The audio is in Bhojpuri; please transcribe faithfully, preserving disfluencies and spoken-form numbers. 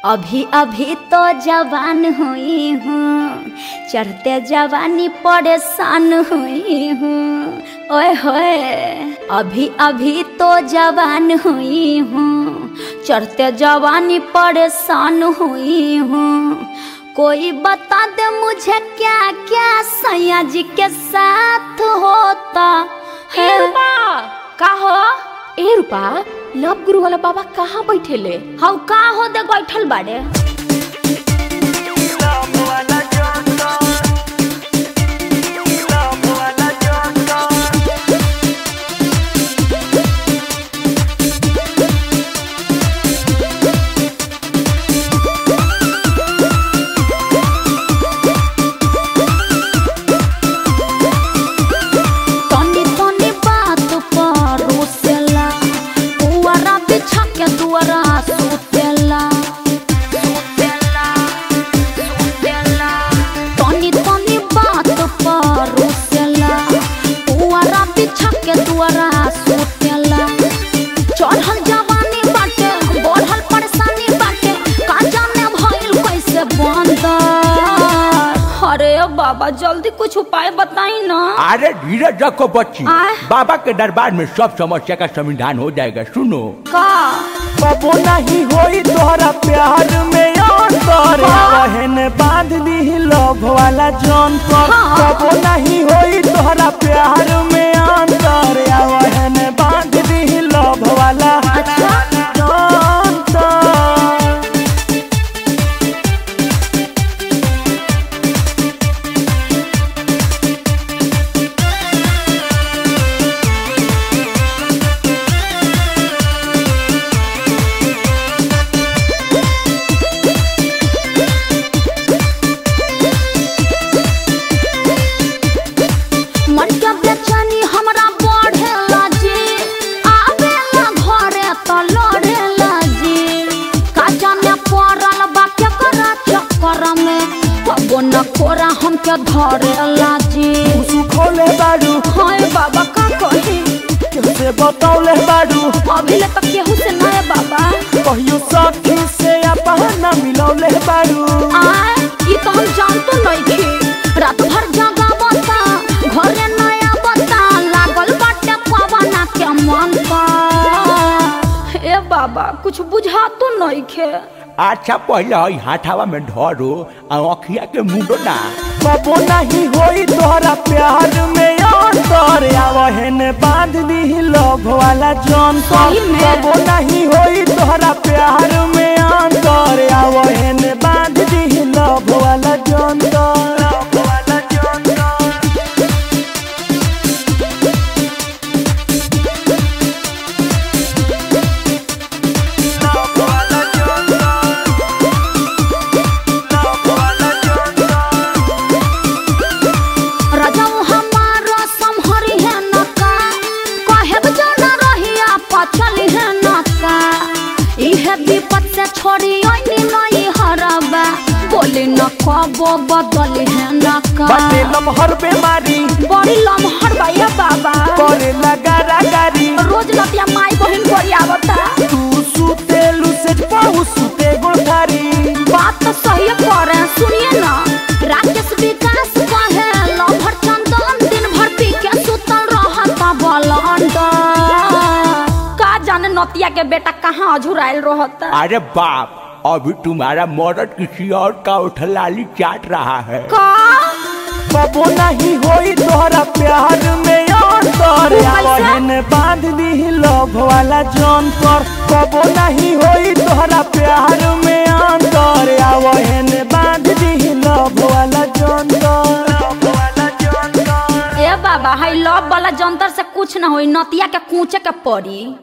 अभी अभी तो जवान हुई हूँ, चढ़ते जवानी परेशान हुई हूँ। ओए होए अभी अभी तो जवान हुई हूँ, चढ़ते जवानी परेशान हुई हूँ। कोई बता दे मुझे क्या क्या सैया जी के साथ होता है। ए रूपा का हो? ए रूपा लव गुरु वाला बाबा कहाँ बैठे ले? हाउ का हो दे बैठल बाड़े। चढ़ल जवानी बाटे बढ़ल परेशानी बाटे, का जाने भइल कैसे बंदर। अरे बाबा जल्दी कुछ उपाय बताई ना। अरे धीरज रखो बच्ची, बाबा के दरबार में सब समस्या का समाधान हो जाएगा। सुनो का बाबू नहीं होई तोहरा प्यार में अंतर, रहने बांध दी लव वाला जंतर। बाबू नहीं होई तोहरा प्यार में अंतर, रहने बांध दी लव वाला जंतर। न कोरा हम क्या धरेला जी खोले बाड़ू। हाय बाबा का कही कैसे बतौले बाड़ू? अभी ले तक केहू से नए बाबा कहियो सखी से अपना मिलौले बाड़ू। आए ये तो हम जानतो नहीं थी। रात भर जगा बता घरे नया बता, लागल बाटे पवना के मन का। ए बाबा कुछ बुझा तो नहीं खे। अच्छा पहले हई हाथावा में धरो अखिया के मुंडो ना। बाबू नहीं होई तोहरा प्यार में अंतर, आवहन बांध दी लव वाला जंतर। बाबू नहीं होई तोहरा प्यार में अंतर, आवहन बांध दी लव वाला जंतर। विपत से छोड़ी नहीं हरबा, बोली न कबो बदली है न का। बाटे लमहर बेमारी बड़ी लमहर बा ये बाबा, करे लगा रागारी रोज लतिया माई बहन कोरी आवता। तू सुतेलु से पाऊ सुते गोठारी। बात तो सही करे सुनिए ना, राकेश विकास कहे लमहर चंदन दिन भर पी के सुतल रहता बलंडा। का जाने नतिया के बेटा कहाँ अझुराइल रहता। अरे बाप अभी तुम्हारा मर्द किसी और का उठलाली चाट रहा है। का बाबू नहीं होई तोहरा प्यार में अंतर, आवहन बांध दी लव वाला जंतर। बाबू नहीं होई तोहरा प्यार में अंतर, आवहन बांध दी लव वाला जंतर। ए बाबा हाई लव वाला जंतर से कुछ न होई, नतिया के कूचे के पड़ी।